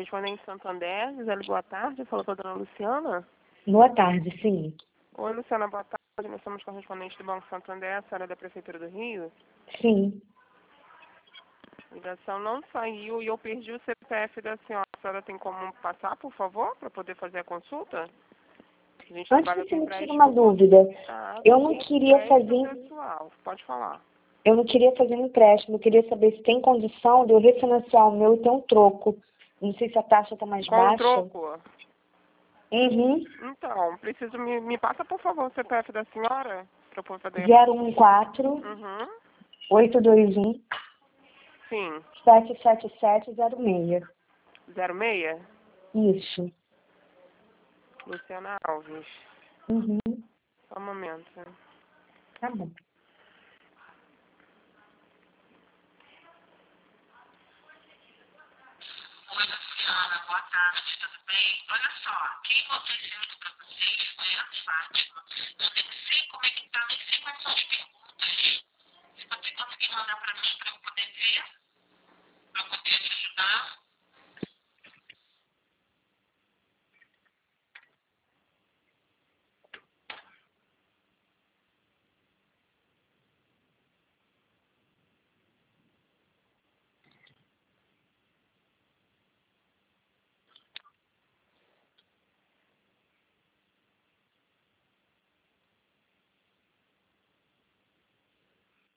correspondente Santander, Gisele, boa tarde. Falou com a dona Luciana. Boa tarde, sim. Oi, Luciana, boa tarde. Nós somos correspondentes do Banco Santander, a senhora é da Prefeitura do Rio. Sim. A ligação não saiu e eu perdi o CPF da senhora. A senhora tem como passar, por favor, para poder fazer a consulta? A gente Antes trabalha você com me tira empréstimo uma dúvida. Eu não com queria empréstimo fazer. pessoal. Pode falar. Eu não queria fazer um empréstimo. Eu queria saber se tem condição de eu refinanciar o meu e ter um troco. Não sei se a taxa está mais Com baixa. troco? Uhum. Então, preciso me passa, por favor, o CPF da senhora, para eu poder... 014 Uhum. 821 Sim. 77706. 06? Isso. Luciana Alves. Uhum. Só um momento. Tá bom. Oi, Luciana, boa tarde, tudo bem? Olha só, quem mandou esse áudio para vocês foi a Fátima. Eu nem sei como é que tá, nem sei quais são as perguntas. Se você conseguir mandar para mim, para eu poder ver.